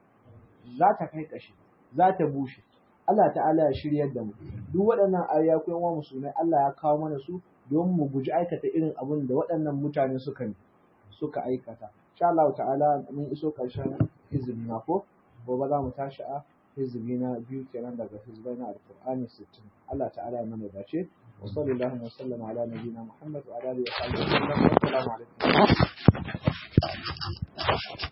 za ta kai kashi za ta bushe Allah ta'ala ya shiryar da mu duk waɗannan ayyukan wa musulmai Allah ya kawo mana su don mu guji aikata irin abin da waɗannan mutane suka yi suka aikata. Insha Allah ta'ala mun iso ƙarshen hizbi na ko gobe za mu tashi a hizbi na 2 kenan daga hizbai na Alƙur'ani 60. Allah ta'ala ya mana dace. Wa sallallahu wa sallama ala nabiyyina Muhammad wa ala alihi wa sahbihi wa sallam. Assalamu alaikum.